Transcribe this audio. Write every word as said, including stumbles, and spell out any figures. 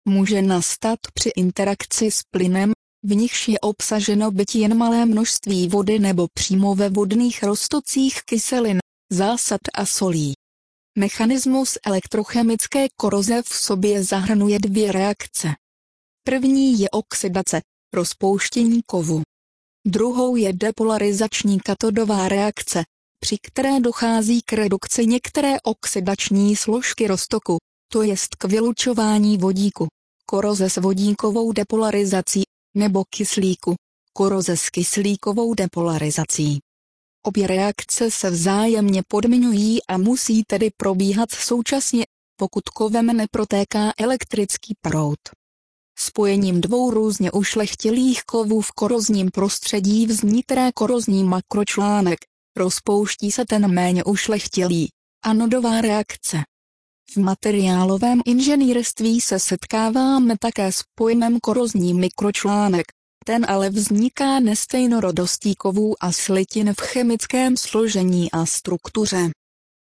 může nastat při interakci s plynem, v nichž je obsaženo byť jen malé množství vody nebo přímo ve vodných roztocích kyselin, zásad a solí. Mechanismus elektrochemické koroze v sobě zahrnuje dvě reakce. První je oxidace, rozpouštění kovu. Druhou je depolarizační katodová reakce, při které dochází k redukci některé oxidační složky roztoku, to jest k vylučování vodíku, koroze s vodíkovou depolarizací, nebo kyslíku, koroze s kyslíkovou depolarizací. Obě reakce se vzájemně podmiňují a musí tedy probíhat současně, pokud kovem neprotéká elektrický proud. Spojením dvou různě ušlechtilých kovů v korozním prostředí vznikne korozní makročlánek, rozpouští se ten méně ušlechtilý, anodová reakce. V materiálovém inženýrství se setkáváme také s pojmem korozní mikročlánek, ten ale vzniká nestejnorodostí kovů a slitin v chemickém složení a struktuře.